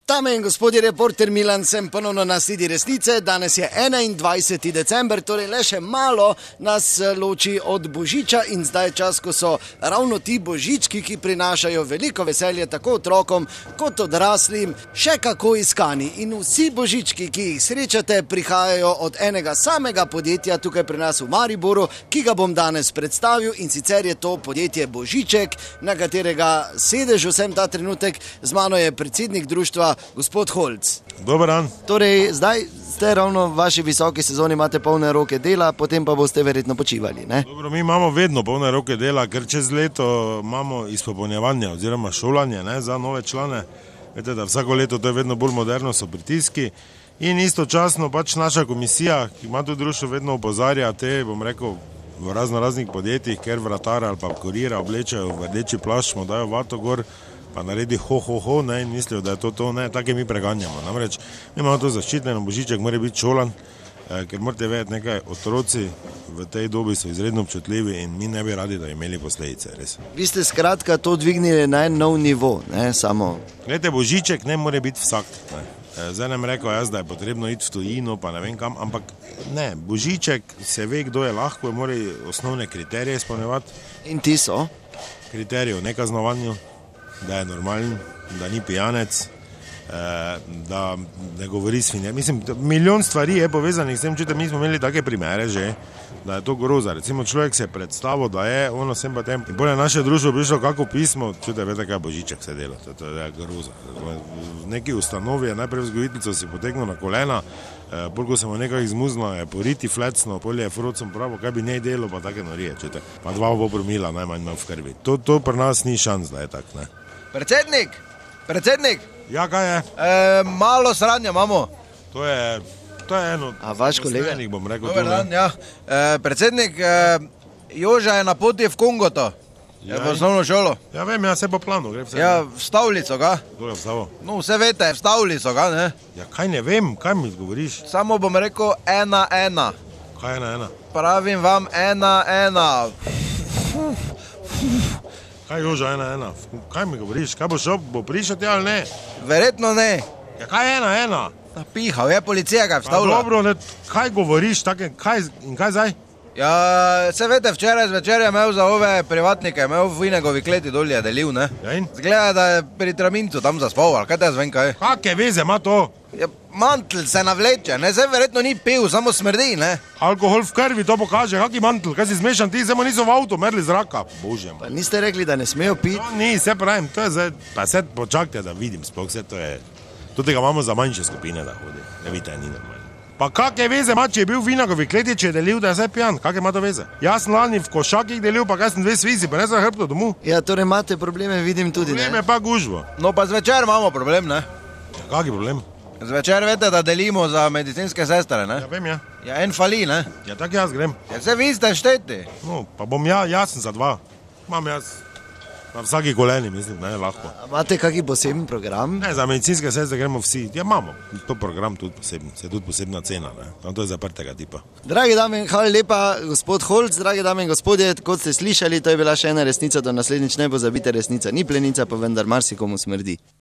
Dame in gospodje, reporter Milan, sem ponovno na Sledi resnice. Danes je 21. december, torej le še malo nas loči od Božiča in zdaj je čas, ko so ravno ti božički, ki prinašajo veliko veselje tako otrokom kot odraslim, še kako iskani. In vsi božički, ki jih srečate, prihajajo od enega samega podjetja tukaj pri nas v Mariboru, ki ga bom danes predstavil, in sicer je to podjetje Božiček, na katerega sedež vsem ta trenutek. Z mano je predsednik društva gospod Holc. Dober dan. Torej, zdaj ste ravno v vaši visoki sezoni, imate polne roke dela, potem pa boste verjetno počivali, ne? Dobro, mi imamo vedno polne roke dela, ker čez leto imamo izpopolnjevanje oziroma šolanje, ne, za nove člane. Vete, da vsako leto to je vedno bolj moderno, so pritiski in istočasno pač naša komisija, ki ima tudi društvo, vedno opozarja te, bom rekel, v raznih podjetjih, ker vratar ali pa kurira oblečajo v rdeči plašč, mu dajo vato gor, pa naredi ho, ne, in mislijo, da je to, ne, take mi preganjamo. Namreč, mi imamo to zaščiteno, Božiček mora biti šolan, ker morate vedeti nekaj, otroci v tej dobi so izredno občutljivi in mi ne bi radi, da imeli posledice, res. Vi ste skratka to dvignili na en nov nivo, ne, samo... Glejte, Božiček ne more biti vsak, ne. Zdaj nem rekel jaz, da je potrebno iti v tujino, pa ne vem kam, ampak ne, Božiček se ve, kdo je lahko, mora osnovne kriterije izpolnjevati. In ti so? Kriterije o nekaznovanju, da je normalen, da ni pijanec, da ne govori svinje. Mislim, milijon stvari je povezanih s tem, čujte, mi smo imeli take primere že, da je to groza. Recimo človek se je predstavil, da je ono sem pa tem. In bolje naše društvo prišlo kako pismo, čujte, vete, kaj Božiček se dela, to je groza. V neki ustanovi je najprej vzgojiteljico si potegnil na kolena, bolj ko se mu nekaj izmuznilo, je poriti flecno, polje je frocom pravo, kaj bi njej delo, pa take norije, čujte. Pa 2,5 promila najmanj ima v krvi. To pri nas ni šans, da je tak, ne. Predsednik! Ja, kaj je? Malo sranja imamo. To je eno... A vaš kolega? Bom rekel, Dober dan, ja. Predsednik, Joža je na poti v Kongoto. Je v osnovno šolo. Ja, vem, ja, se po planu gre vse. Ja, v Stavlico, ga? Kdo je vstavo? No, vse veste, v Stavlico, ga, ne? Ja, kaj ne vem, kaj mi govoriš? Samo bom rekel 1-1. Kaj je 1-1? Pravim vam 1-1. Kaj Joža 1-1? Kaj mi govoriš? Kaj bo šel, bo prišel tja ali ne? Verjetno ne. Ja, kaj je 1-1? Napihal je, policija ga je vstavila. Dobro, ne, kaj govoriš, take, in kaj zdaj? Ja, se veste, včeraj zvečer je imel za ove privatnike, imel v Vinegovi kleti dol je delil, ne? Ja, in? Zgleda, da je pri Tramincu tam zaspal, ali kaj te jaz vem kaj? Kakve veze ima to? Ja, mantl se navleče, ne, zdaj verjetno ni pil, samo smrdi, ne? Alkohol v krvi to pokaže, kaki mantl, kaj si zmešan ti, zdaj niso v avto, merli zraka. Bože moj. Pa niste rekli, da ne smejo piti? To ni, se pravim, to je zdaj, pa se počakajte, da vidim, sploh vse to je, tudi ga imamo za manjše skupine, da hodi, ne vidite, ni normalno. Pa kakve veze ima, če je bil v Vinagovi kleti, če je delil, da je zdaj pijan, kakve ima to veze? Jaz sem lani v košakih delil, pa kaj sem 2 svizi, pa ne za hrbto domov. Ja, torej imate probleme, vidim tudi, ne? Probleme pa gužvo. No, pa zvečer imamo problem, ne? Ja, kaki problem? Zvečer veste, da delimo za medicinske sestre, ne? Ja, vem, ja. Ja, en fali, ne? Ja, tak jaz grem. Ja, se vi ste šteti. No, pa bom jaz sem za 2. Imam jaz na vsaki koleni, mislim, ne, lahko. A imate kaki poseben program? Ne, za medicinske sestre gremo vsi. Ja, imamo. To program tudi poseben, se je tudi posebna cena, ne. To je zaprtega tipa. Dragi dame, hvala lepa, gospod Holc, dragi dame in gospodje, kot ste slišali, to je bila še ena resnica, do naslednjič ne pozabite, resnica ni plenica, pa vendar marsikomu smrdi.